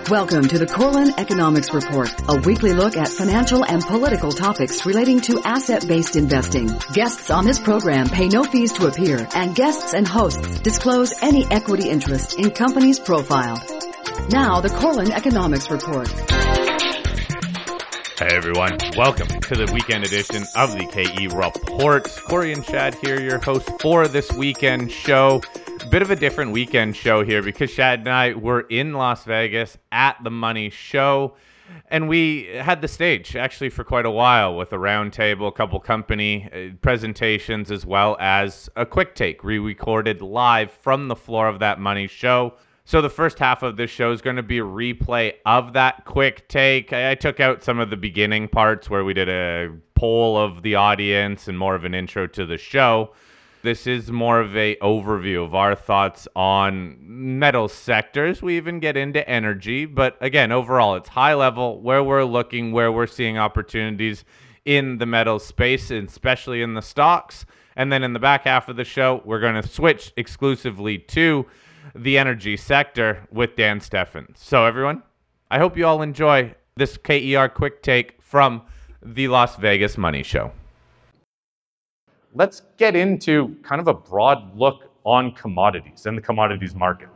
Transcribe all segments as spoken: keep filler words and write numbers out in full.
Welcome to the Corlin Economics Report, a weekly look at financial and political topics relating to asset-based investing. Guests on this program pay no fees to appear, and guests and hosts disclose any equity interest in companies profiled. Now, the Corlin Economics Report. Hey everyone, welcome to the weekend edition of the K E Report. Corey and Shad here, your hosts for this weekend show. Bit of a different weekend show here because Shad and I were in Las Vegas at the Money Show, and we had the stage actually for quite a while with a roundtable, a couple company presentations, as well as a quick take re-recorded live from the floor of that Money Show. So the first half of this show is going to be a replay of that quick take. I, I took out some of the beginning parts where we did a poll of the audience and more of an intro to the show. This is more of a overview of our thoughts on metal sectors. We even get into energy, but again, overall, it's high level, where we're looking, where we're seeing opportunities in the metal space, and especially in the stocks. And then in the back half of the show, we're going to switch exclusively to the energy sector with Dan Steffen. So everyone, I hope you all enjoy this K E R quick take from the Las Vegas Money Show. Let's get into kind of a broad look on commodities and the commodities market.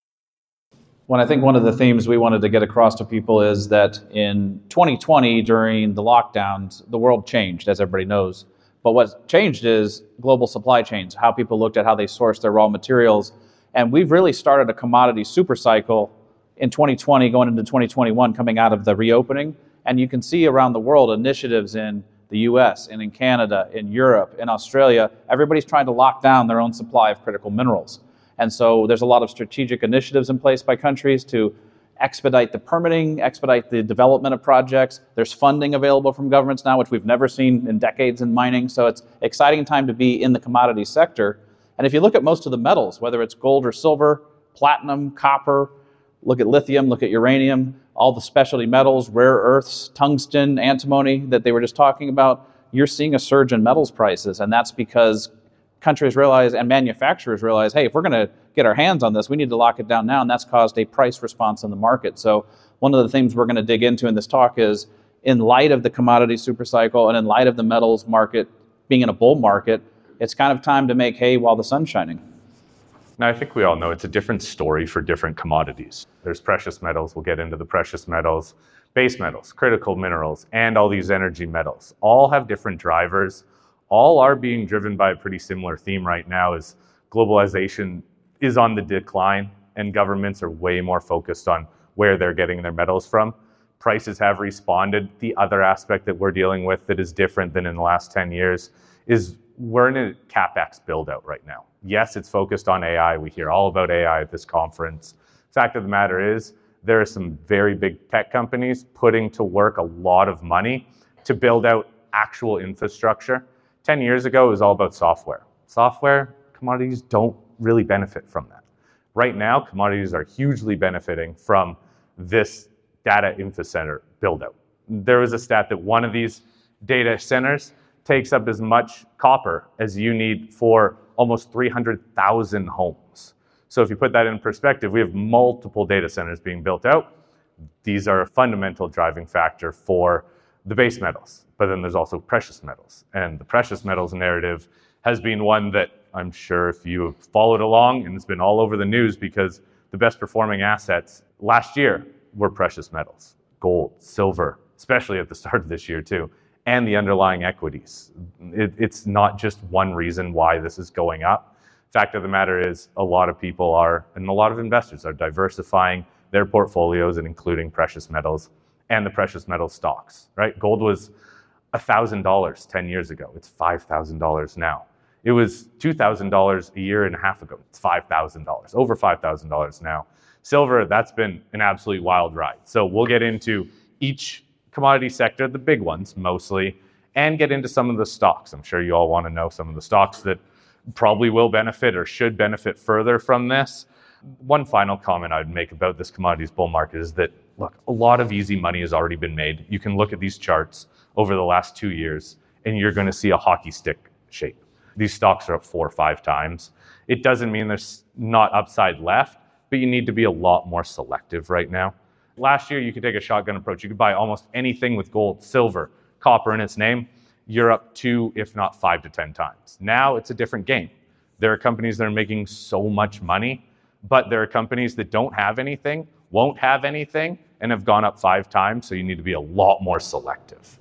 Well, I think one of the themes we wanted to get across to people is that in twenty twenty, during the lockdowns, the world changed, as everybody knows. But what changed is global supply chains, how people looked at how they sourced their raw materials. And we've really started a commodity super cycle in twenty twenty, going into twenty twenty-one, coming out of the reopening. And you can see around the world initiatives in the U S and in Canada, in Europe, in Australia. Everybody's trying to lock down their own supply of critical minerals. And so there's a lot of strategic initiatives in place by countries to expedite the permitting, expedite the development of projects. There's funding available from governments now, which we've never seen in decades in mining. So it's an exciting time to be in the commodity sector. And if you look at most of the metals, whether it's gold or silver, platinum, copper, look at lithium, look at uranium, all the specialty metals, rare earths, tungsten, antimony that they were just talking about, you're seeing a surge in metals prices. And that's because countries realize and manufacturers realize, hey, if we're going to get our hands on this, we need to lock it down now. And that's caused a price response in the market. So one of the things we're going to dig into in this talk is, in light of the commodity supercycle and in light of the metals market being in a bull market, it's kind of time to make hay while the sun's shining. Now, I think we all know it's a different story for different commodities. There's precious metals. We'll get into the precious metals, base metals, critical minerals, and all these energy metals. All have different drivers. All are being driven by a pretty similar theme right now, as globalization is on the decline and governments are way more focused on where they're getting their metals from. Prices have responded. The other aspect that we're dealing with that is different than in the last ten years is we're in a CapEx build out right now. Yes, it's focused on A I. We hear all about A I at this conference. Fact of the matter is, there are some very big tech companies putting to work a lot of money to build out actual infrastructure. ten years ago, it was all about software. Software, commodities don't really benefit from that. Right now, commodities are hugely benefiting from this data infra center build out. There was a stat that one of these data centers takes up as much copper as you need for almost three hundred thousand homes. So if you put that in perspective, we have multiple data centers being built out. These are a fundamental driving factor for the base metals, but then there's also precious metals. And the precious metals narrative has been one that I'm sure if you have followed along, and it's been all over the news because the best performing assets last year were precious metals, gold, silver, especially at the start of this year too, and the underlying equities. It, it's not just one reason why this is going up. Fact of the matter is, a lot of people are, and a lot of investors are diversifying their portfolios and including precious metals and the precious metal stocks, right? Gold was one thousand dollars ten years ago. It's five thousand dollars now. It was two thousand dollars a year and a half ago. It's five thousand dollars, over five thousand dollars now. Silver, that's been an absolute wild ride. So we'll get into each commodity sector, the big ones mostly, and get into some of the stocks. I'm sure you all want to know some of the stocks that probably will benefit or should benefit further from this. One final comment I'd make about this commodities bull market is that, look, a lot of easy money has already been made. You can look at these charts over the last two years and you're going to see a hockey stick shape. These stocks are up four or five times. It doesn't mean there's not upside left, but you need to be a lot more selective right now. Last year, you could take a shotgun approach. You could buy almost anything with gold, silver, copper in its name. You're up two, if not five to ten times. Now it's a different game. There are companies that are making so much money, but there are companies that don't have anything, won't have anything, and have gone up five times. So you need to be a lot more selective.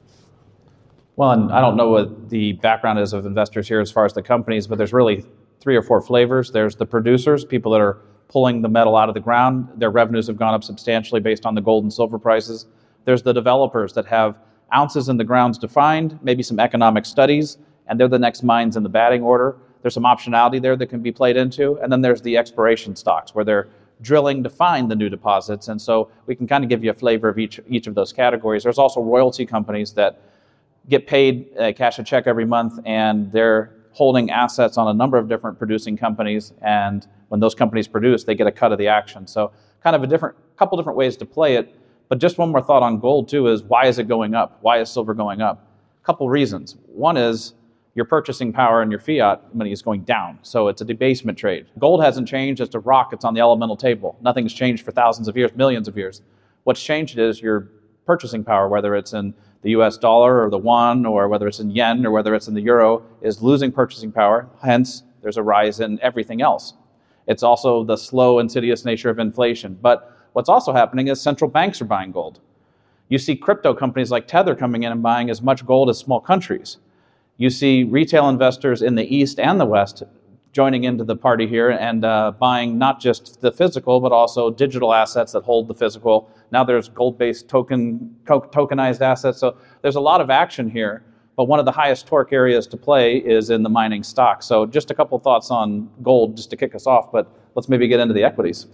Well, and I don't know what the background is of investors here as far as the companies, but there's really three or four flavors. There's the producers, people that are pulling the metal out of the ground. Their revenues have gone up substantially based on the gold and silver prices. There's the developers that have ounces in the grounds defined, maybe some economic studies, and they're the next mines in the batting order. There's some optionality there that can be played into. And then there's the exploration stocks where they're drilling to find the new deposits. And so we can kind of give you a flavor of each, each of those categories. There's also royalty companies that get paid, uh, cash a check every month, and they're holding assets on a number of different producing companies. And when those companies produce, they get a cut of the action. So kind of a different, couple different ways to play it. But just one more thought on gold too is, why is it going up? Why is silver going up? A couple reasons. One is your purchasing power and your fiat money is going down. So it's a debasement trade. Gold hasn't changed. It's a rock. It's on the elemental table. Nothing's changed for thousands of years, millions of years. What's changed is your purchasing power, whether it's in the U S dollar or the won, or whether it's in yen or whether it's in the euro, is losing purchasing power. Hence, there's a rise in everything else. It's also the slow, insidious nature of inflation. But what's also happening is central banks are buying gold. You see crypto companies like Tether coming in and buying as much gold as small countries. You see retail investors in the East and the West joining into the party here and uh, buying not just the physical, but also digital assets that hold the physical. Now there's gold-based token, to- tokenized assets. So there's a lot of action here. But one of the highest torque areas to play is in the mining stocks. So just a couple thoughts on gold just to kick us off, but let's maybe get into the equities.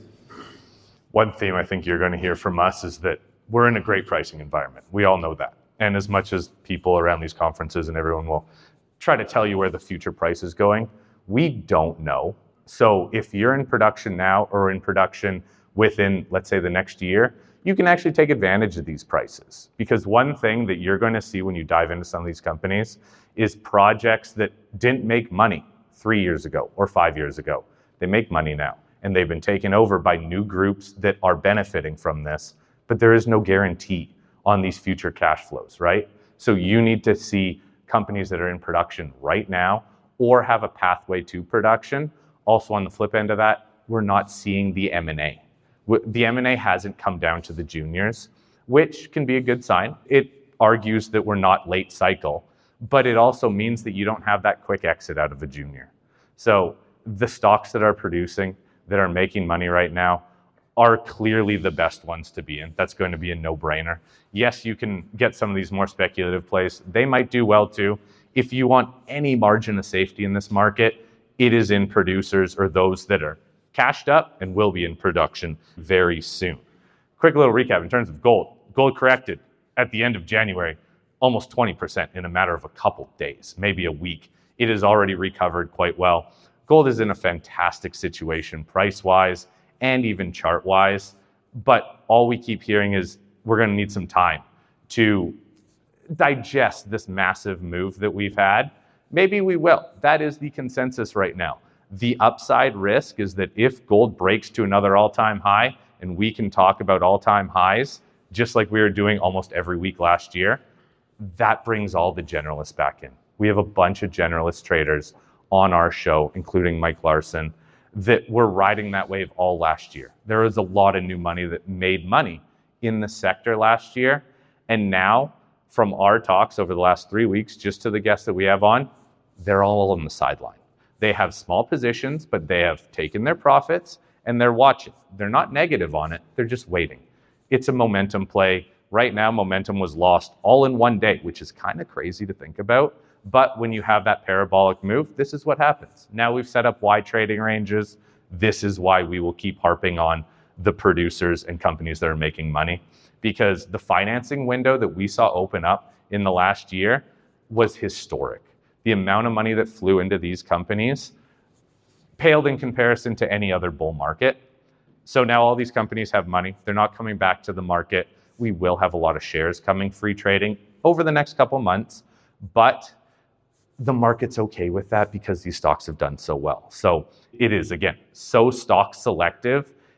One theme I think you're going to hear from us is that we're in a great pricing environment. We all know that. And as much as people around these conferences and everyone will try to tell you where the future price is going, we don't know. So if you're in production now or in production within, let's say, the next year, you can actually take advantage of these prices. Because one thing that you're going to see when you dive into some of these companies is projects that didn't make money three years ago or five years ago. They make money now. And they've been taken over by new groups that are benefiting from this. But there is no guarantee on these future cash flows, right? So you need to see companies that are in production right now or have a pathway to production. Also on the flip end of that, we're not seeing the M and A. The M and A hasn't come down to the juniors, which can be a good sign. It argues that we're not late cycle, but it also means that you don't have that quick exit out of a junior. So the stocks that are producing, that are making money right now, are clearly the best ones to be in. That's going to be a no-brainer. Yes, you can get some of these more speculative plays. They might do well too. If you want any margin of safety in this market, it is in producers or those that are cashed up and will be in production very soon. Quick little recap in terms of gold. Gold corrected at the end of January, almost twenty percent in a matter of a couple days, maybe a week. It has already recovered quite well. Gold is in a fantastic situation price-wise and even chart-wise, but all we keep hearing is we're going to need some time to digest this massive move that we've had. Maybe we will. That is the consensus right now. The upside risk is that if gold breaks to another all-time high, and we can talk about all-time highs, just like we were doing almost every week last year, that brings all the generalists back in. We have a bunch of generalist traders on our show, including Mike Larson, that were riding that wave all last year. There was a lot of new money that made money in the sector last year. And now, from our talks over the last three weeks, just to the guests that we have on, they're all on the sideline. They have small positions, but they have taken their profits and they're watching. They're not negative on it. They're just waiting. It's a momentum play. Right now, momentum was lost all in one day, which is kind of crazy to think about. But when you have that parabolic move, this is what happens. Now we've set up wide trading ranges. This is why we will keep harping on the producers and companies that are making money, because the financing window that we saw open up in the last year was historic. The amount of money that flew into these companies paled in comparison to any other bull market. So now all these companies have money. They're not coming back to the market. We will have a lot of shares coming free trading over the next couple months, but the market's okay with that because these stocks have done so well. So it is, again, so stock selective.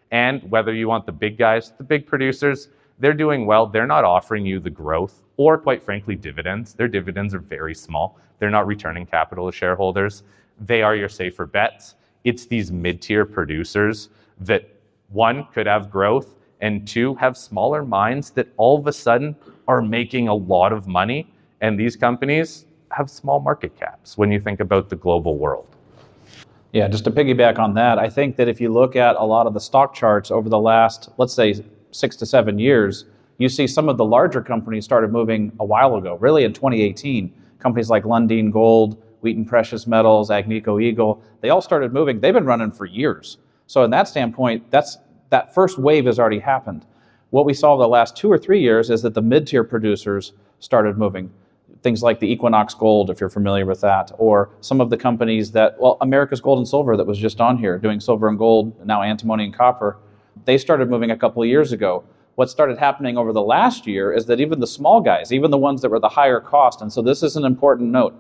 And whether you want the big guys, the big producers, they're doing well. They're not offering you the growth or, quite frankly, dividends. Their dividends are very small. They're not returning capital to shareholders. They are your safer bets. It's these mid-tier producers that, one, could have growth, and two, have smaller mines that all of a sudden are making a lot of money. And these companies have small market caps when you think about the global world. Yeah, just to piggyback on that, I think that if you look at a lot of the stock charts over the last, let's say, six to seven years, you see some of the larger companies started moving a while ago, really in twenty eighteen. Companies like Lundin Gold, Wheaton Precious Metals, Agnico Eagle, they all started moving. They've been running for years. So in that standpoint, that's that first wave has already happened. What we saw the last two or three years is that the mid-tier producers started moving. Things like the Equinox Gold, if you're familiar with that, or some of the companies that, well, America's Gold and Silver that was just on here, doing silver and gold, now antimony and copper, they started moving a couple of years ago. What started happening over the last year is that even the small guys, even the ones that were the higher cost, and so this is an important note,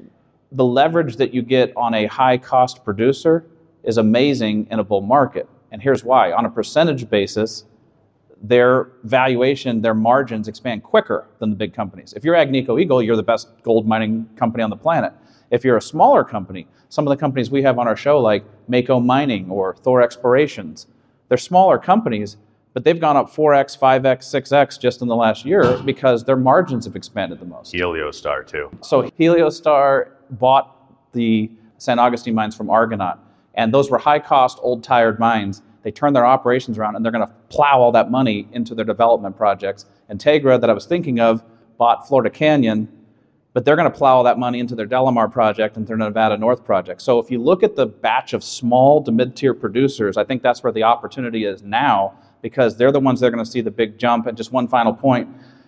the leverage that you get on a high-cost producer is amazing in a bull market. And here's why. On a percentage basis, their valuation, their margins expand quicker than the big companies. If you're Agnico Eagle, you're the best gold mining company on the planet. If you're a smaller company, some of the companies we have on our show, like Mako Mining or Thor Explorations, they're smaller companies, but they've gone up four X, five X, six X just in the last year because their margins have expanded the most. Heliostar, too. So Heliostar bought the San Agustin mines from Argonaut, and those were high-cost, old, tired mines. They turned their operations around, and they're going to plow all that money into their development projects. Integra, that I was thinking of, bought Florida Canyon, but they're going to plow all that money into their Delamar project and their Nevada North project. So if you look at the batch of small to mid-tier producers, I think that's where the opportunity is now, because they're the ones that are going to see the big jump. And just one final point.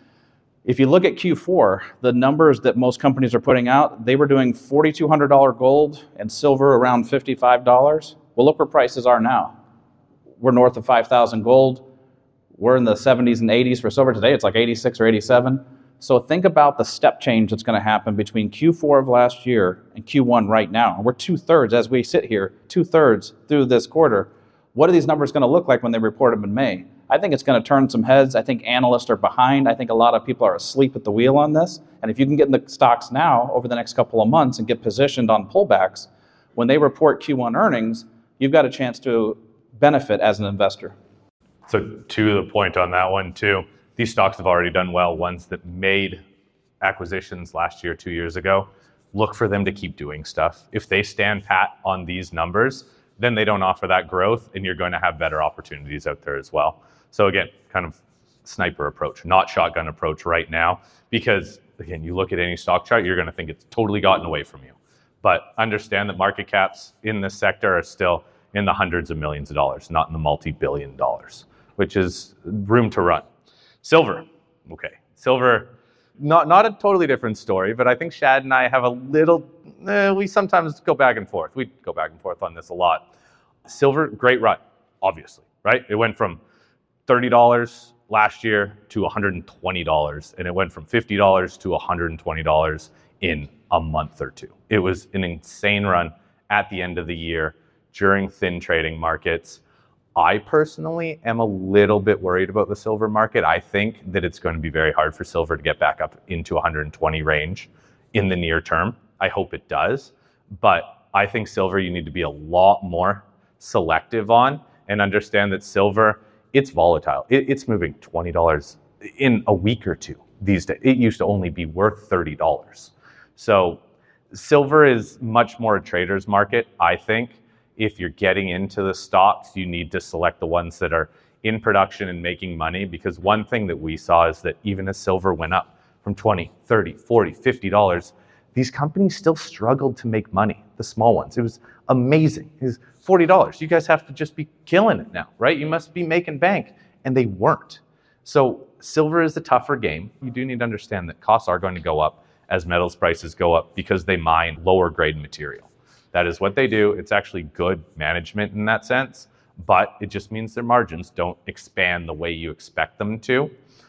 If you look at Q four, the numbers that most companies are putting out, they were doing four thousand two hundred dollars gold and silver around fifty-five dollars. Well, look where prices are now. We're north of five thousand gold. We're in the seventies and eighties for silver. Today, it's like eighty-six or eighty-seven. So think about the step change that's going to happen between Q four of last year and Q one right now. We're two-thirds, as we sit here, two-thirds through this quarter. What are these numbers going to look like when they report them in May? I think it's going to turn some heads. I think analysts are behind. I think a lot of people are asleep at the wheel on this. And if you can get in the stocks now over the next couple of months and get positioned on pullbacks, when they report Q one earnings, you've got a chance to benefit as an investor. So to the point on that one too, these stocks have already done well. Ones that made acquisitions last year, two years ago, look for them to keep doing stuff. If they stand pat on these numbers, then they don't offer that growth, and you're going to have better opportunities out there as well. So again, kind of sniper approach, not shotgun approach right now, because again, you look at any stock chart, you're going to think it's totally gotten away from you. But understand that market caps in this sector are still in the hundreds of millions of dollars, not in the multi-billion dollars, which is room to run. Silver, okay. Silver, not, not a totally different story, but I think Shad and I have a little, eh, we sometimes go back and forth. We go back and forth on this a lot. Silver, great run, obviously, right? It went from thirty dollars last year to one hundred twenty dollars, and it went from fifty dollars to one hundred twenty dollars in a month or two. It was an insane run at the end of the year during thin trading markets. I personally am a little bit worried about the silver market. I think that it's going to be very hard for silver to get back up into one hundred twenty range in the near term. I hope it does, but I think silver you need to be a lot more selective on and understand that silver, it's volatile. It, it's moving twenty dollars in a week or two these days. It used to only be worth thirty dollars. So silver is much more a trader's market, I think. If you're getting into the stocks, you need to select the ones that are in production and making money, because one thing that we saw is that even as silver went up from twenty, thirty, forty, fifty dollars, these companies still struggled to make money, the small ones. It was amazing. It was forty dollars. You guys have to just be killing it now, right? You must be making bank. And they weren't. So silver is the tougher game. You do need to understand that costs are going to go up as metals prices go up because they mine lower grade material. That is what they do. It's actually good management in that sense, but it just means their margins don't expand the way you expect them to.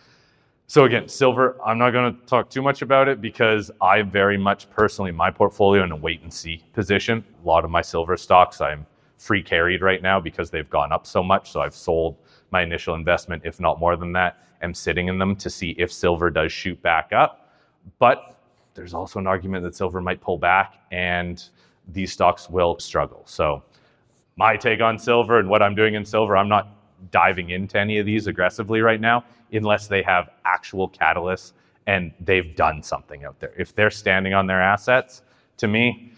So again, silver, I'm not going to talk too much about it because I very much personally, my portfolio in a wait and see position. A lot of my silver stocks I'm free carried right now because they've gone up so much. So I've sold my initial investment, if not more than that. I'm sitting in them to see if silver does shoot back up. But there's also an argument that silver might pull back and these stocks will struggle. So my take on silver and what I'm doing in silver, I'm not diving into any of these aggressively right now unless they have actual catalysts and they've done something out there. If they're standing on their assets, to me,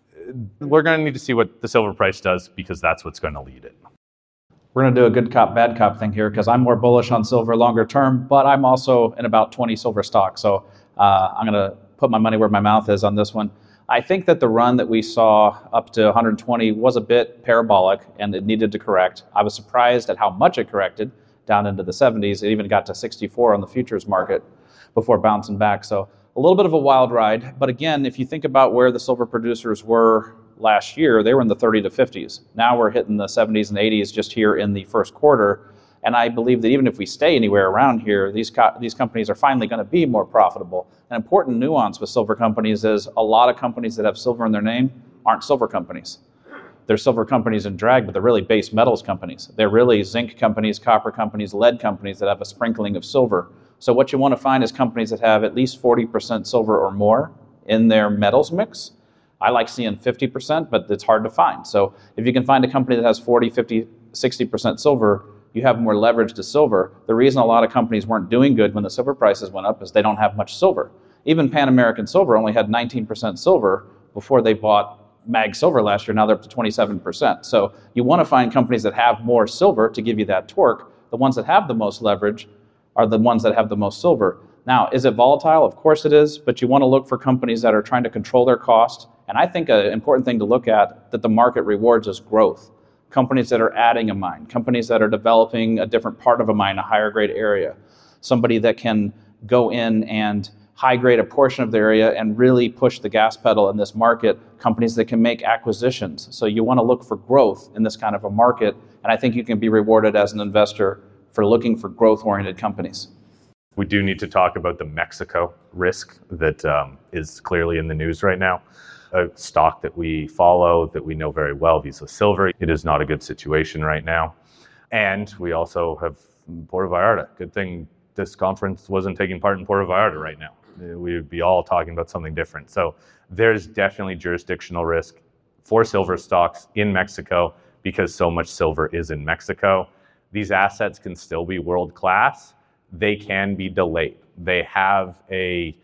we're going to need to see what the silver price does because that's what's going to lead it. We're going to do a good cop, bad cop thing here because I'm more bullish on silver longer term, but I'm also in about twenty silver stocks. So uh, I'm going to put my money where my mouth is on this one. I think that the run that we saw up to one hundred twenty was a bit parabolic and it needed to correct. I was surprised at how much it corrected down into the seventies. It even got to sixty-four on the futures market before bouncing back. So a little bit of a wild ride. But again, if you think about where the silver producers were last year, they were in the thirty to fifties. Now we're hitting the seventies and eighties just here in the first quarter. And I believe that even if we stay anywhere around here, these co- these companies are finally going to be more profitable. An important nuance with silver companies is a lot of companies that have silver in their name aren't silver companies. They're silver companies in drag, but they're really base metals companies. They're really zinc companies, copper companies, lead companies that have a sprinkling of silver. So what you want to find is companies that have at least forty percent silver or more in their metals mix. I like seeing fifty percent, but it's hard to find. So if you can find a company that has forty, fifty, sixty percent silver, you have more leverage to silver. The reason a lot of companies weren't doing good when the silver prices went up is they don't have much silver. Even Pan American Silver only had nineteen percent silver before they bought Mag Silver last year. Now they're up to twenty-seven percent. So you want to find companies that have more silver to give you that torque. The ones that have the most leverage are the ones that have the most silver. Now, is it volatile? Of course it is, but you want to look for companies that are trying to control their cost. And I think an important thing to look at that the market rewards is growth. Companies that are adding a mine, companies that are developing a different part of a mine, a higher grade area, somebody that can go in and high grade a portion of the area and really push the gas pedal in this market, companies that can make acquisitions. So you want to look for growth in this kind of a market, and I think you can be rewarded as an investor for looking for growth-oriented companies. We do need to talk about the Mexico risk that um, is clearly in the news right now. A stock that we follow, that we know very well, Vizsla Silver. It is not a good situation right now. And we also have Puerto Vallarta. Good thing this conference wasn't taking part in Puerto Vallarta right now. We would be all talking about something different. So there's definitely jurisdictional risk for silver stocks in Mexico because so much silver is in Mexico. These assets can still be world-class. They can be delayed. They have a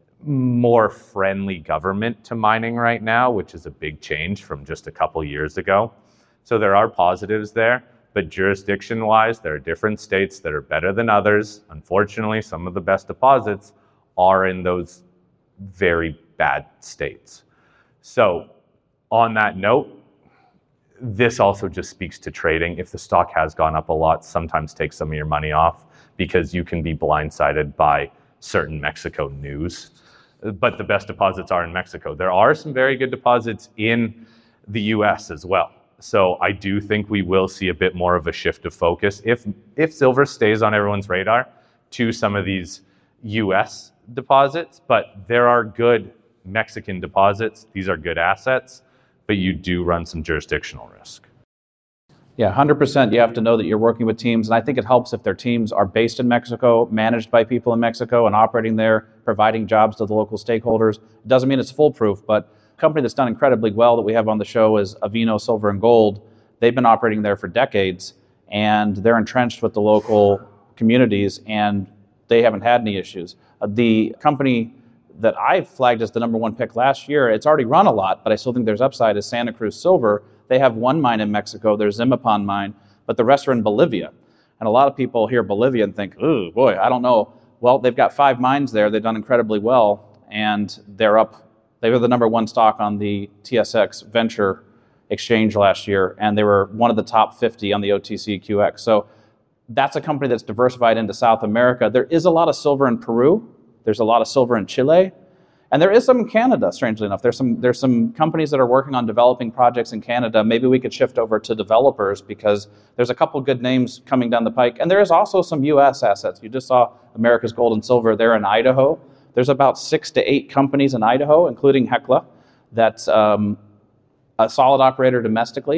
more friendly government to mining right now, which is a big change from just a couple years ago. So there are positives there, but jurisdiction-wise, there are different states that are better than others. Unfortunately, some of the best deposits are in those very bad states. So on that note, this also just speaks to trading. If the stock has gone up a lot, sometimes take some of your money off because you can be blindsided by certain Mexico news. But the best deposits are in Mexico. There are some very good deposits in the U S as well. So I do think we will see a bit more of a shift of focus if if silver stays on everyone's radar to some of these U S deposits. But there are good Mexican deposits. These are good assets, but you do run some jurisdictional risk. Yeah, one hundred percent. You have to know that you're working with teams, and I think it helps if their teams are based in Mexico, managed by people in Mexico, and operating there, providing jobs to the local stakeholders. It doesn't mean it's foolproof, but a company that's done incredibly well that we have on the show is Avino Silver and Gold. They've been operating there for decades, and they're entrenched with the local communities, and they haven't had any issues. Uh, the company that I flagged as the number one pick last year, it's already run a lot, but I still think there's upside, is Santa Cruz Silver. They have one mine in Mexico, their Zimapan mine, but the rest are in Bolivia. And a lot of people hear Bolivia and think, oh boy, I don't know. Well, they've got five mines there. They've done incredibly well, and they're up. They were the number one stock on the T S X Venture Exchange last year, and they were one of the top fifty on the O T C Q X. So that's a company that's diversified into South America. There is a lot of silver in Peru. There's a lot of silver in Chile. And there is some in Canada, strangely enough. There's some there's some companies that are working on developing projects in Canada. Maybe we could shift over to developers because there's a couple good names coming down the pike. And there is also some U S assets. You just saw America's Gold and Silver there in Idaho. There's about six to eight companies in Idaho, including Hecla, that's um, a solid operator domestically.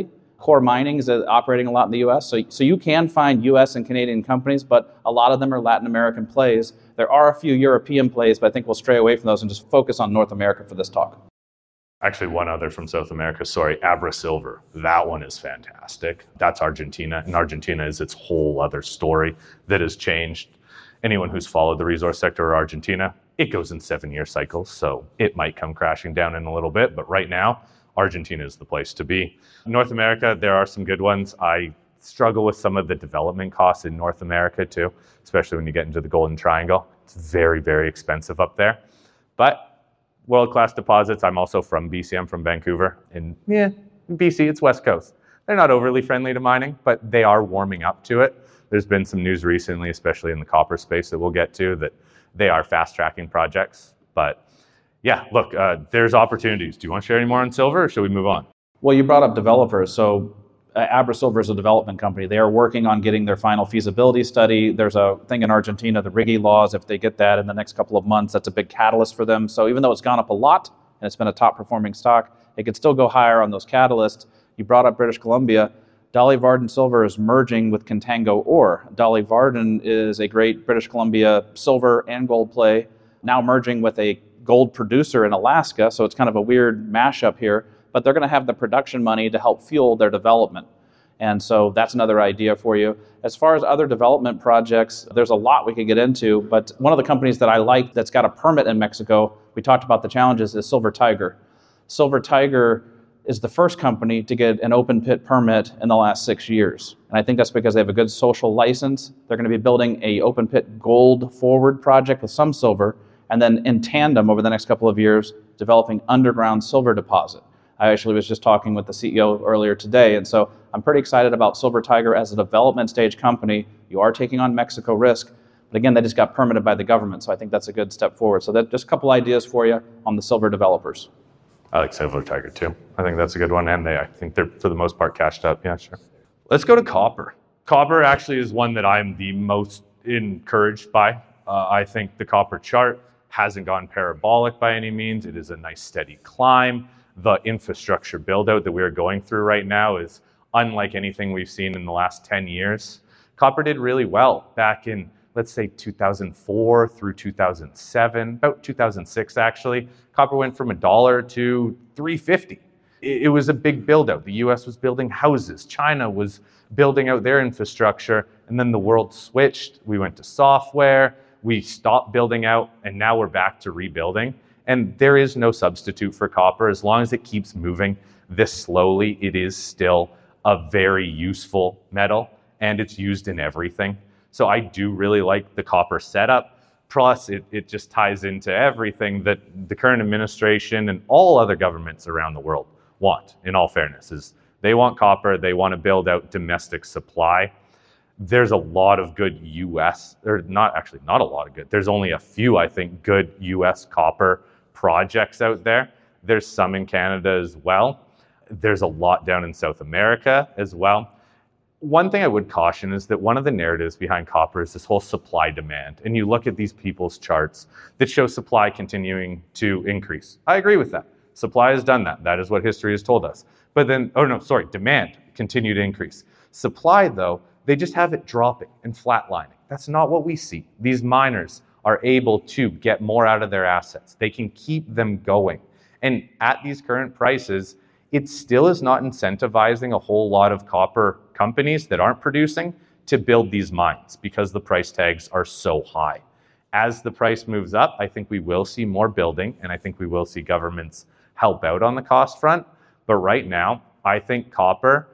Core Mining is uh, operating a lot in the U S. So, so you can find U S and Canadian companies, but a lot of them are Latin American plays. There are a few European plays, but I think we'll stray away from those and just focus on North America for this talk. Actually, one other from South America, sorry, Abra Silver. That one is fantastic. That's Argentina, and Argentina is its whole other story that has changed. Anyone who's followed the resource sector or Argentina, it goes in seven-year cycles, so it might come crashing down in a little bit, but right now, Argentina is the place to be. North America, there are some good ones. I struggle with some of the development costs in North America too, especially when you get into the Golden Triangle. It's very, very expensive up there. But world-class deposits. I'm also from B C. I'm from Vancouver. And yeah, B C, it's West Coast. They're not overly friendly to mining, but they are warming up to it. There's been some news recently, especially in the copper space that we'll get to, that they are fast-tracking projects. But yeah, look, uh, there's opportunities. Do you want to share any more on silver, or should we move on? Well, you brought up developers. So uh, Abra Silver is a development company. They are working on getting their final feasibility study. There's a thing in Argentina, the RIGI laws. If they get that in the next couple of months, that's a big catalyst for them. So even though it's gone up a lot and it's been a top performing stock, it could still go higher on those catalysts. You brought up British Columbia. Dolly Varden Silver is merging with Contango Ore. Dolly Varden is a great British Columbia silver and gold play, now merging with a gold producer in Alaska. So it's kind of a weird mashup here. But they're going to have the production money to help fuel their development. And so that's another idea for you. As far as other development projects, there's a lot we could get into, but one of the companies that I like that's got a permit in Mexico, we talked about the challenges, is Silver Tiger. Silver Tiger is the first company to get an open pit permit in the last six years. And I think that's because they have a good social license. They're going to be building a open pit gold forward project with some silver, and then in tandem over the next couple of years, developing underground silver deposit. I actually was just talking with the C E O earlier today, and so I'm pretty excited about Silver Tiger as a development stage company. You are taking on Mexico risk, but again, they just got permitted by the government, so I think that's a good step forward. So that just a couple ideas for you on the silver developers. I like Silver Tiger too. I think that's a good one, and they, I think they're for the most part cashed up. Yeah, sure. Let's go to copper. Copper actually is one that I'm the most encouraged by. Uh, I think the copper chart hasn't gone parabolic by any means. It is a nice steady climb. The infrastructure build out that we're going through right now is unlike anything we've seen in the last ten years. Copper did really well back in, let's say, two thousand four through two thousand seven, about two thousand six actually. Copper went from a dollar to three fifty. It, it was a big build out. The U S was building houses. China was building out their infrastructure, and then the world switched. We went to software. We stopped building out, and now we're back to rebuilding. And there is no substitute for copper. As long as it keeps moving this slowly, it is still a very useful metal, and it's used in everything. So I do really like the copper setup. Plus, it, it just ties into everything that the current administration and all other governments around the world want, in all fairness, is they want copper, they want to build out domestic supply. There's a lot of good U S, or not actually not a lot of good, there's only a few, I think, good U S copper projects out there. There's some in Canada as well. There's a lot down in South America as well. One thing I would caution is that one of the narratives behind copper is this whole supply demand. And you look at these people's charts that show supply continuing to increase. I agree with that. Supply has done that. That is what history has told us. But then, oh no, sorry, demand continue to increase. Supply, though, they just have it dropping and flatlining. That's not what we see. These miners are able to get more out of their assets. They can keep them going. And at these current prices, it still is not incentivizing a whole lot of copper companies that aren't producing to build these mines because the price tags are so high. As the price moves up, I think we will see more building, and I think we will see governments help out on the cost front. But right now, I think copper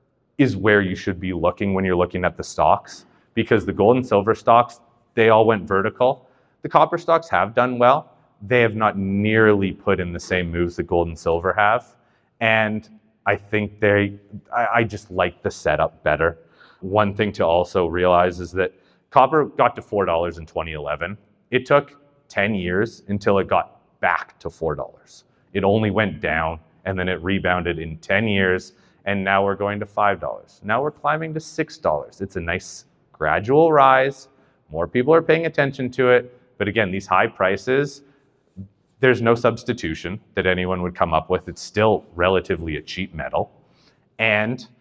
is where you should be looking when you're looking at the stocks, because the gold and silver stocks, they all went vertical. The copper stocks have done well. They have not nearly put in the same moves that gold and silver have. And I think they, I, I just like the setup better. One thing to also realize is that copper got to four dollars in twenty eleven. It took ten years until it got back to four dollars. It only went down, and then it rebounded in ten years, and now we're going to five dollars. Now we're climbing to six dollars. It's a nice gradual rise. More people are paying attention to it. But again, these high prices, there's no substitution that anyone would come up with. It's still relatively a cheap metal. And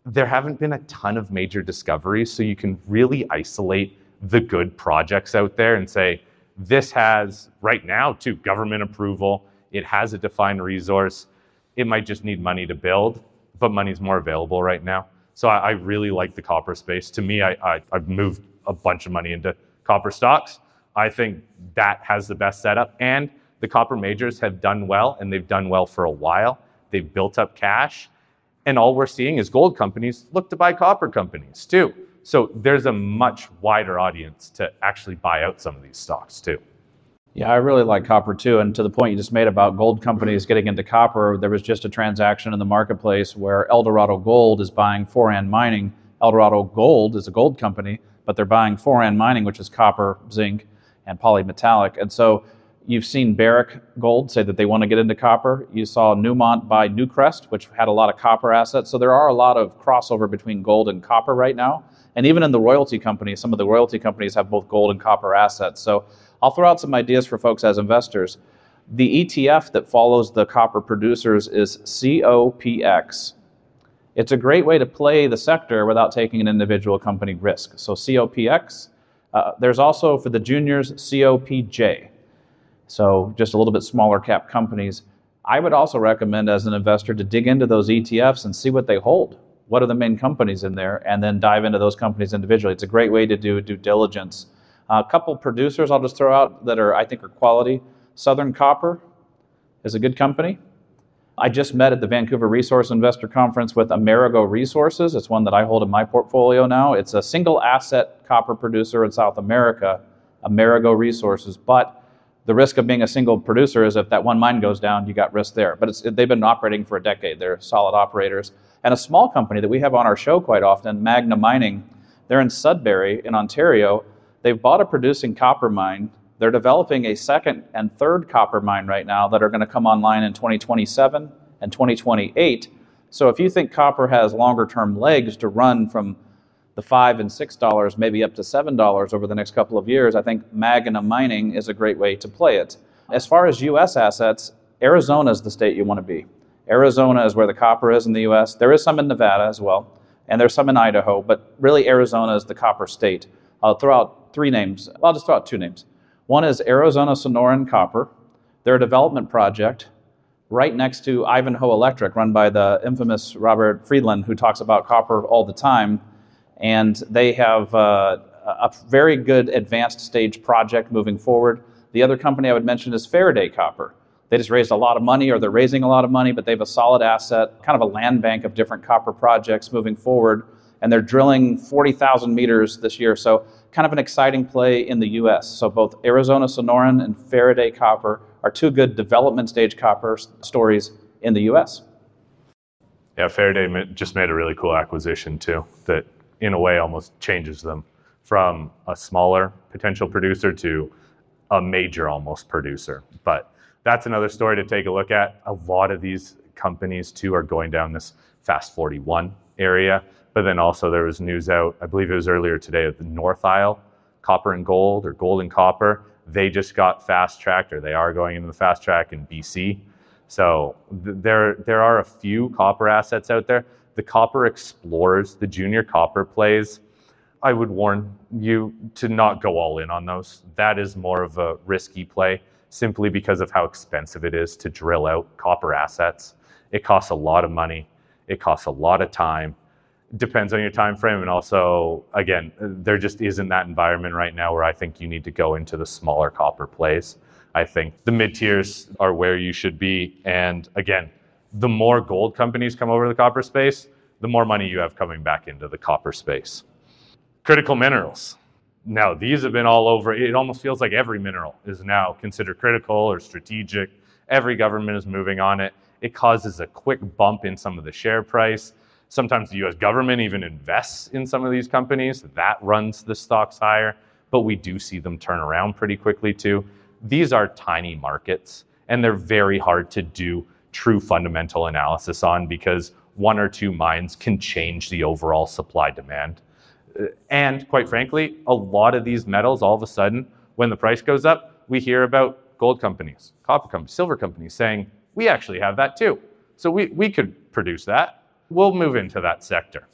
there haven't been a ton of major discoveries, so you can really isolate the good projects out there and say, this has, right now, too, government approval. It has a defined resource. It might just need money to build, but money's more available right now. So I, I really like the copper space. To me, I, I, I've moved a bunch of money into copper stocks. I think that has the best setup. And the copper majors have done well, and they've done well for a while. They've built up cash. And all we're seeing is gold companies look to buy copper companies too. So there's a much wider audience to actually buy out some of these stocks too. Yeah, I really like copper too. And to the point you just made about gold companies getting into copper, there was just a transaction in the marketplace where Eldorado Gold is buying Foran Mining. Eldorado Gold is a gold company, but they're buying Foran Mining, which is copper, zinc, and polymetallic. And so you've seen Barrick Gold say that they want to get into copper. You saw Newmont buy Newcrest, which had a lot of copper assets. So there are a lot of crossover between gold and copper right now. And even in the royalty companies, some of the royalty companies have both gold and copper assets. So I'll throw out some ideas for folks as investors. The E T F that follows the copper producers is C O P X. It's a great way to play the sector without taking an individual company risk. So C O P X. Uh, there's also, for the juniors, C O P J. So just a little bit smaller cap companies. I would also recommend as an investor to dig into those E T Fs and see what they hold. What are the main companies in there? And then dive into those companies individually. It's a great way to do due diligence. Uh, a couple producers I'll just throw out that are, I think, are quality. Southern Copper is a good company. I just met at the Vancouver Resource Investor Conference with Amerigo Resources. It's one that I hold in my portfolio now. It's a single asset copper producer in South America, Amerigo Resources. But the risk of being a single producer is if that one mine goes down, you got risk there. But it's, they've been operating for a decade. They're solid operators. And a small company that we have on our show quite often, Magna Mining, they're in Sudbury in Ontario. They've bought a producing copper mine. They're developing a second and third copper mine right now that are going to come online in twenty twenty-seven and twenty twenty-eight. So if you think copper has longer term legs to run from the five and six dollars, maybe up to seven dollars over the next couple of years, I think Magna Mining is a great way to play it. As far as U S assets, Arizona is the state you want to be. Arizona is where the copper is in the U S. There is some in Nevada as well, and there's some in Idaho, but really Arizona is the copper state. I'll throw out three names. I'll just throw out two names. One is Arizona Sonoran Copper. They're a development project right next to Ivanhoe Electric, run by the infamous Robert Friedland, who talks about copper all the time. And they have uh, a very good advanced stage project moving forward. The other company I would mention is Faraday Copper. They just raised a lot of money, or they're raising a lot of money, but they have a solid asset, kind of a land bank of different copper projects moving forward. And they're drilling forty thousand meters this year. So kind of an exciting play in the U S. So both Arizona Sonoran and Faraday Copper are two good development stage copper stories in the U S. Yeah, Faraday just made a really cool acquisition too, that in a way almost changes them from a smaller potential producer to a major almost producer. But that's another story to take a look at. A lot of these companies too are going down this Fast forty-one area. But then also there was news out, I believe it was earlier today, at the North Isle, Copper and Gold, or Gold and Copper. They just got fast tracked, or they are going into the fast track in B C. So th- there, there are a few copper assets out there. The copper explorers, the junior copper plays, I would warn you to not go all in on those. That is more of a risky play, simply because of how expensive it is to drill out copper assets. It costs a lot of money. It costs a lot of time. Depends on your time frame, and also, again, there just isn't that environment right now where I think you need to go into the smaller copper plays. I think the mid-tiers are where you should be, and again, the more gold companies come over to the copper space, the more money you have coming back into the copper space. Critical minerals. Now, these have been all over. It almost feels like every mineral is now considered critical or strategic. Every government is moving on it. It causes a quick bump in some of the share price. Sometimes the U S government even invests in some of these companies. That runs the stocks higher, but we do see them turn around pretty quickly too. These are tiny markets, and they're very hard to do true fundamental analysis on, because one or two mines can change the overall supply demand. And quite frankly, a lot of these metals, all of a sudden, when the price goes up, we hear about gold companies, copper companies, silver companies saying, we actually have that too. So we, we could produce that. we'll move into that sector.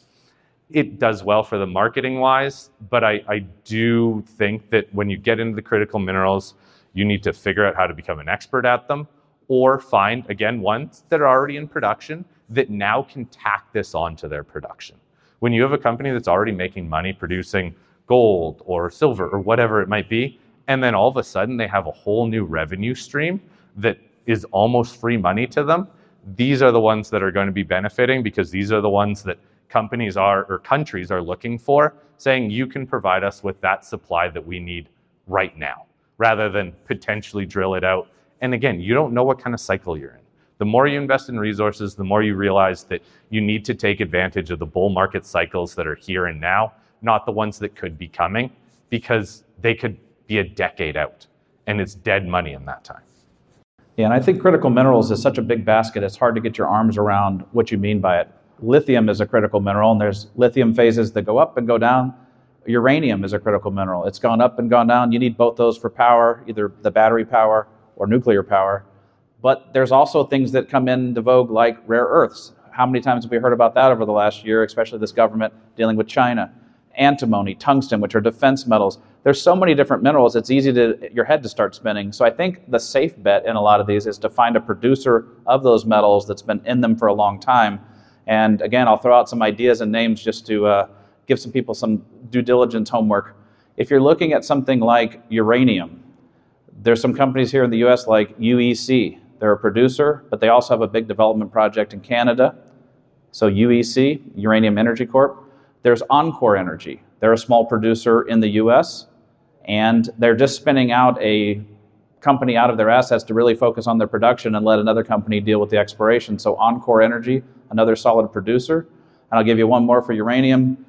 It does well for the marketing wise, but I, I do think that when you get into the critical minerals, you need to figure out how to become an expert at them, or find, again, ones that are already in production that now can tack this onto their production. When you have a company that's already making money producing gold or silver or whatever it might be, and then all of a sudden they have a whole new revenue stream that is almost free money to them, these are the ones that are going to be benefiting, because these are the ones that companies are, or countries are looking for, saying you can provide us with that supply that we need right now, rather than potentially drill it out. And again, you don't know what kind of cycle you're in. The more you invest in resources, the more you realize that you need to take advantage of the bull market cycles that are here and now, not the ones that could be coming, because they could be a decade out, and it's dead money in that time. Yeah, and I think critical minerals is such a big basket, it's hard to get your arms around what you mean by it. Lithium is a critical mineral, and there's lithium phases that go up and go down. Uranium is a critical mineral. It's gone up and gone down. You need both those for power, either the battery power or nuclear power. But there's also things that come into vogue like rare earths. How many times have we heard about that over the last year, especially this government dealing with China? Antimony, tungsten, which are defense metals. There's so many different minerals, it's easy to your head to start spinning. So I think the safe bet in a lot of these is to find a producer of those metals that's been in them for a long time. And again, I'll throw out some ideas and names just to uh, give some people some due diligence homework. If you're looking at something like uranium, there's some companies here in the U S like U E C. They're a producer, but they also have a big development project in Canada. So U E C, Uranium Energy Corp. There's Encore Energy. They're a small producer in the U S, and they're just spinning out a company out of their assets to really focus on their production and let another company deal with the exploration. So Encore Energy, another solid producer. And I'll give you one more for uranium.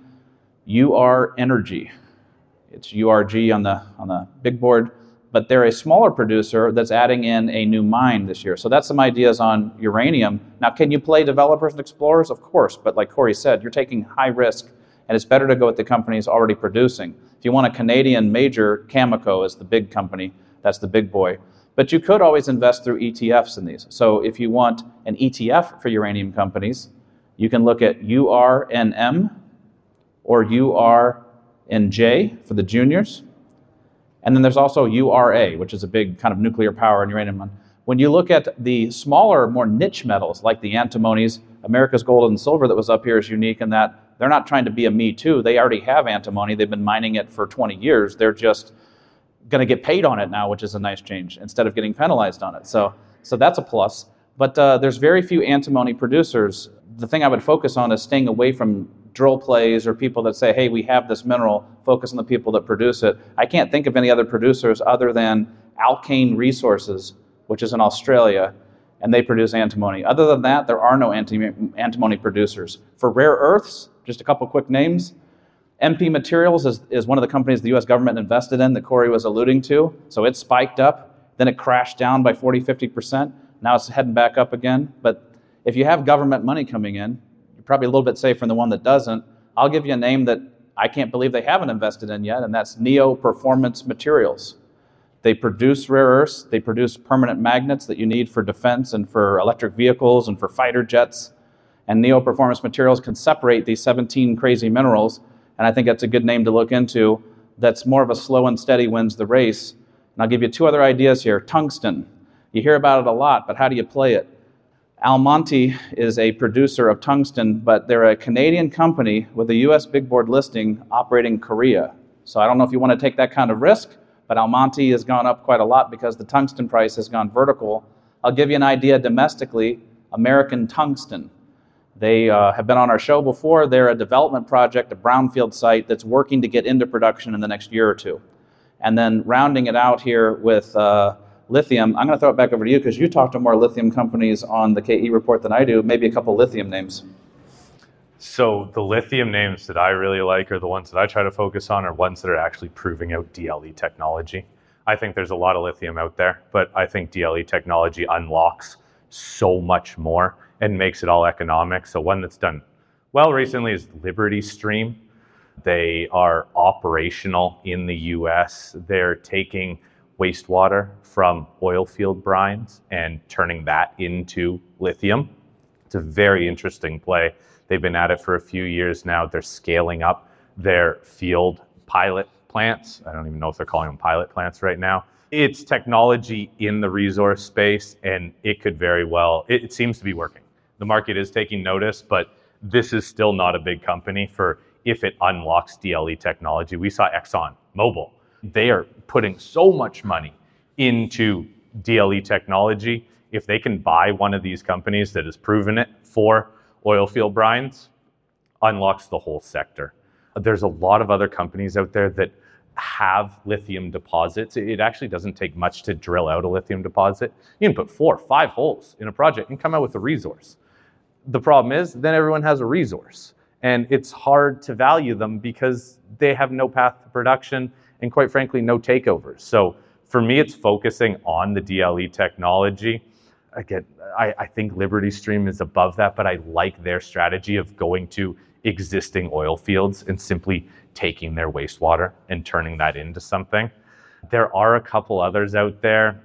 U R Energy. It's U R G on the on the big board, but they're a smaller producer that's adding in a new mine this year. So that's some ideas on uranium. Now, can you play developers and explorers? Of course, but like Corey said, you're taking high risk, and it's better to go with the companies already producing. If you want a Canadian major, Cameco is the big company. That's the big boy. But you could always invest through E T Fs in these. So if you want an E T F for uranium companies, you can look at U R N M or U R N J for the juniors. And then there's also U R A, which is a big kind of nuclear power and uranium one. When you look at the smaller, more niche metals like the antimonies, America's gold and silver that was up here is unique in that they're not trying to be a me too. They already have antimony. They've been mining it for twenty years. They're just going to get paid on it now, which is a nice change, instead of getting penalized on it. So, so that's a plus. But uh, there's very few antimony producers. The thing I would focus on is staying away from drill plays or people that say, hey, we have this mineral, focus on the people that produce it. I can't think of any other producers other than Alkane Resources, which is in Australia, and they produce antimony. Other than that, there are no anti- antimony producers. For rare earths, just a couple quick names. M P Materials is, is one of the companies the U S government invested in that Corey was alluding to. So it spiked up, then it crashed down by forty, fifty percent. Now it's heading back up again. But if you have government money coming in, you're probably a little bit safer than the one that doesn't. I'll give you a name that I can't believe they haven't invested in yet, and that's Neo Performance Materials. They produce rare earths. They produce permanent magnets that you need for defense and for electric vehicles and for fighter jets. And Neo Performance Materials can separate these seventeen crazy minerals, and I think that's a good name to look into. That's more of a slow and steady wins the race. And I'll give you two other ideas here. Tungsten. You hear about it a lot, but how do you play it? Almonty is a producer of tungsten, but they're a Canadian company with a U S big board listing operating in Korea. So I don't know if you want to take that kind of risk, but Almonty has gone up quite a lot because the tungsten price has gone vertical. I'll give you an idea domestically. American Tungsten. They uh, have been on our show before. They're a development project, a brownfield site that's working to get into production in the next year or two. And then rounding it out here with uh, lithium, I'm going to throw it back over to you because you talk to more lithium companies on the K E report than I do. Maybe a couple lithium names. So the lithium names that I really like, or the ones that I try to focus on, are ones that are actually proving out D L E technology. I think there's a lot of lithium out there, but I think D L E technology unlocks so much more and makes it all economic. So one that's done well recently is Liberty Stream. They are operational in the U S. They're taking wastewater from oil field brines and turning that into lithium. It's a very interesting play. They've been at it for a few years now. They're scaling up their field pilot plants. I don't even know if they're calling them pilot plants right now. It's technology in the resource space, and it could very well, it, it seems to be working. The market is taking notice, but this is still not a big company for if it unlocks D L E technology. We saw Exxon Mobil. They are putting so much money into D L E technology. If they can buy one of these companies that has proven it for oil field brines, unlocks the whole sector. There's a lot of other companies out there that have lithium deposits. It actually doesn't take much to drill out a lithium deposit. You can put four, five holes in a project and come out with a resource. The problem is then everyone has a resource, and it's hard to value them because they have no path to production and, quite frankly, no takeovers. So for me, it's focusing on the D L E technology. Again, I, I think Liberty Stream is above that, but I like their strategy of going to existing oil fields and simply taking their wastewater and turning that into something. There are a couple others out there.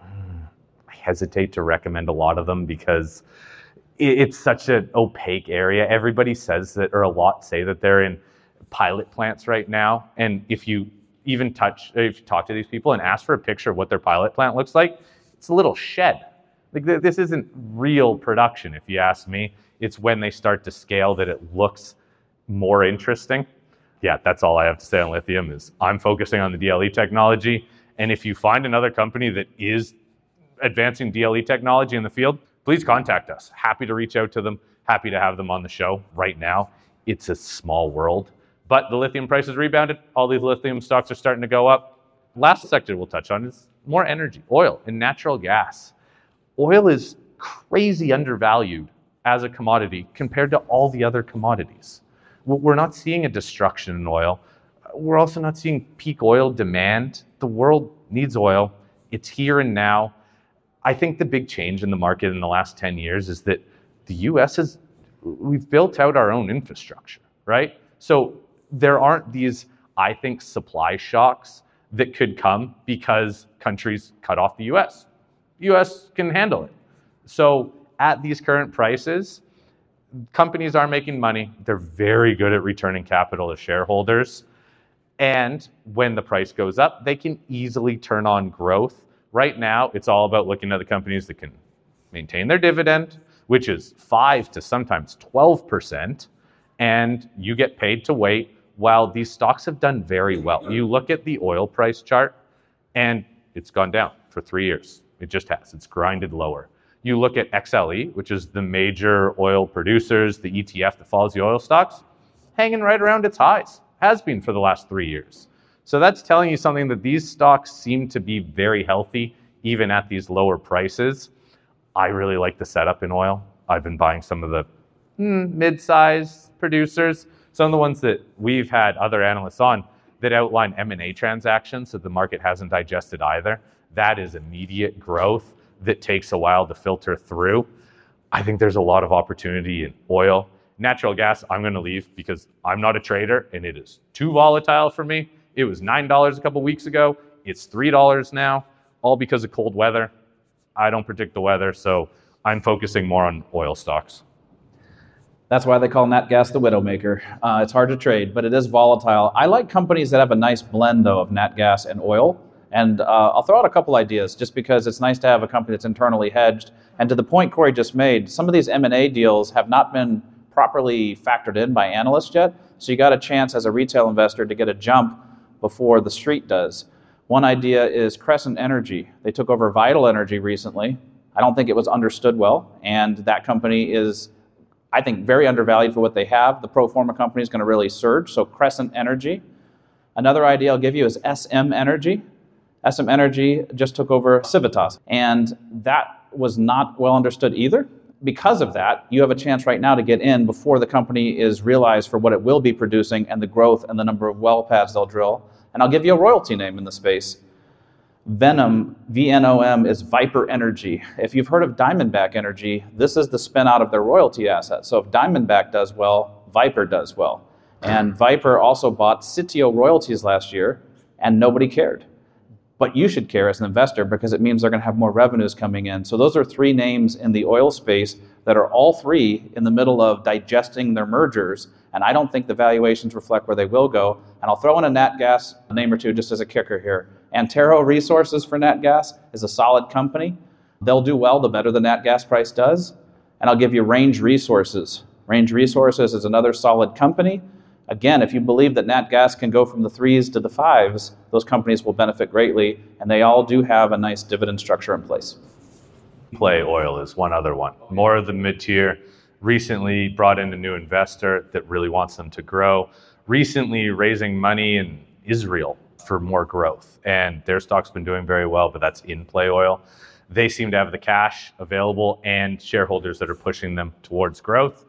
I hesitate to recommend a lot of them because it's such an opaque area. Everybody says that, or a lot say that they're in pilot plants right now. And if you even touch, if you talk to these people and ask for a picture of what their pilot plant looks like, it's a little shed. Like th- this isn't real production, if you ask me. It's when they start to scale that it looks more interesting. Yeah, that's all I have to say on lithium is I'm focusing on the D L E technology. And if you find another company that is advancing D L E technology in the field, please contact us. Happy to reach out to them. Happy to have them on the show right now. It's a small world, but the lithium price has rebounded. All these lithium stocks are starting to go up. Last sector we'll touch on is more energy, oil and natural gas. Oil is crazy undervalued as a commodity compared to all the other commodities. We're not seeing a destruction in oil. We're also not seeing peak oil demand. The world needs oil. It's here and now. I think the big change in the market in the last ten years is that the U S has, we've built out our own infrastructure, right? So there aren't these, I think, supply shocks that could come because countries cut off the U S. The U S can handle it. So at these current prices, companies are making money. They're very good at returning capital to shareholders. And when the price goes up, they can easily turn on growth. Right now, it's all about looking at the companies that can maintain their dividend, which is five to sometimes twelve percent, and you get paid to wait while these stocks have done very well. You look at the oil price chart, and it's gone down for three years. It just has. It's grinded lower. You look at X L E, which is the major oil producers, the E T F that follows the oil stocks, hanging right around its highs, has been for the last three years. So that's telling you something that these stocks seem to be very healthy, even at these lower prices. I really like the setup in oil. I've been buying some of the mm, mid-size producers, some of the ones that we've had other analysts on that outline M and A transactions that the market hasn't digested either. That is immediate growth that takes a while to filter through. I think there's a lot of opportunity in oil. Natural gas, I'm going to leave because I'm not a trader and it is too volatile for me. It was nine dollars a couple weeks ago. It's three dollars now, all because of cold weather. I don't predict the weather, so I'm focusing more on oil stocks. That's why they call nat gas the widowmaker. Uh, it's hard to trade, but it is volatile. I like companies that have a nice blend, though, of nat gas and oil. And uh, I'll throw out a couple ideas just because it's nice to have a company that's internally hedged. And to the point Corey just made, some of these M and A deals have not been properly factored in by analysts yet. So you got a chance as a retail investor to get a jump before the street does. One idea is Crescent Energy. They took over Vital Energy recently. I don't think it was understood well. And that company is, I think, very undervalued for what they have. The pro forma company is going to really surge. So Crescent Energy. Another idea I'll give you is S M Energy. S M Energy just took over Civitas, and that was not well understood either. Because of that, you have a chance right now to get in before the company is realized for what it will be producing and the growth and the number of well pads they'll drill. And I'll give you a royalty name in the space. Venom, V N O M, is Viper Energy. If you've heard of Diamondback Energy, this is the spin out of their royalty asset. So if Diamondback does well, Viper does well. And Viper also bought Sitio Royalties last year, and nobody cared. But you should care as an investor because it means they're going to have more revenues coming in. So those are three names in the oil space that are all three in the middle of digesting their mergers, and I don't think the valuations reflect where they will go. And I'll throw in a nat gas a name or two just as a kicker here. Antero Resources for nat gas is a solid company. They'll do well the better the nat gas price does. And I'll give you Range Resources. Range Resources is another solid company. Again, if you believe that nat gas can go from the threes to the fives, those companies will benefit greatly, and they all do have a nice dividend structure in place. Play Oil is one other one. More of the mid-tier, recently brought in a new investor that really wants them to grow. Recently raising money in Israel for more growth, and their stock's been doing very well, but that's in Play Oil. They seem to have the cash available and shareholders that are pushing them towards growth.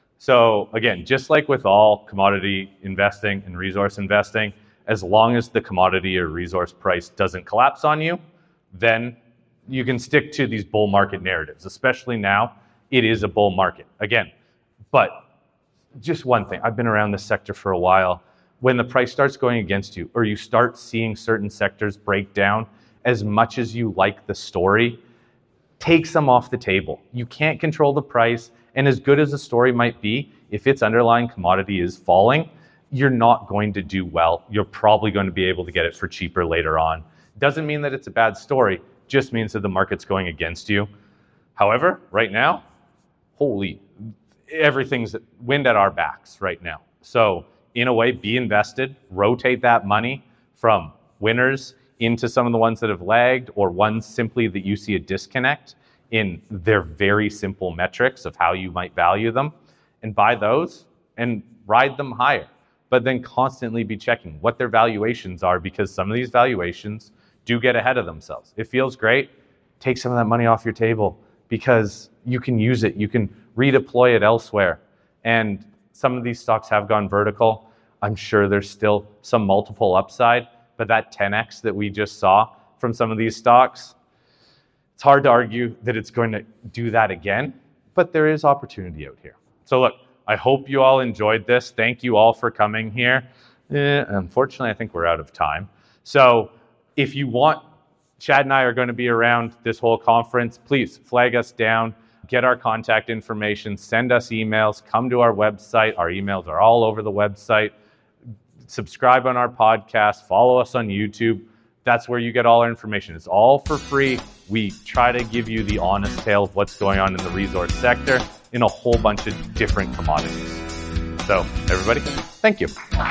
So again, just like with all commodity investing and resource investing, as long as the commodity or resource price doesn't collapse on you, then you can stick to these bull market narratives, especially now. It is a bull market again. But just one thing, I've been around this sector for a while. When the price starts going against you, or you start seeing certain sectors break down, as much as you like the story, take some off the table. You can't control the price, and as good as the story might be, if its underlying commodity is falling, you're not going to do well. You're probably going to be able to get it for cheaper later on. Doesn't mean that it's a bad story, just means that the market's going against you. However, right now, holy, everything's wind at our backs right now. So in a way, be invested, rotate that money from winners into some of the ones that have lagged, or ones simply that you see a disconnect in their very simple metrics of how you might value them, and buy those and ride them higher. But then constantly be checking what their valuations are, because some of these valuations do get ahead of themselves. It feels great. Take some of that money off your table, because you can use it. You can redeploy it elsewhere. And some of these stocks have gone vertical. I'm sure there's still some multiple upside, but that ten X that we just saw from some of these stocks, it's hard to argue that it's going to do that again, but there is opportunity out here. So look, I hope you all enjoyed this. Thank you all for coming here. Eh, unfortunately, I think we're out of time. So if you want, Chad and I are going to be around this whole conference. Please flag us down, get our contact information, send us emails, come to our website. Our emails are all over the website. Subscribe on our podcast, follow us on YouTube. That's where you get all our information. It's all for free. We try to give you the honest tale of what's going on in the resource sector in a whole bunch of different commodities. So everybody, thank you.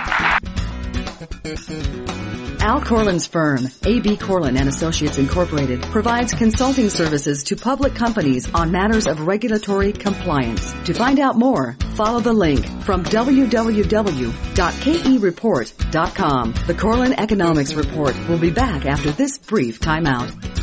Al Corlin's firm, A B Corlin and Associates Incorporated, provides consulting services to public companies on matters of regulatory compliance. To find out more, follow the link from w w w dot k e report dot com. The Corlin Economics Report will be back after this brief timeout.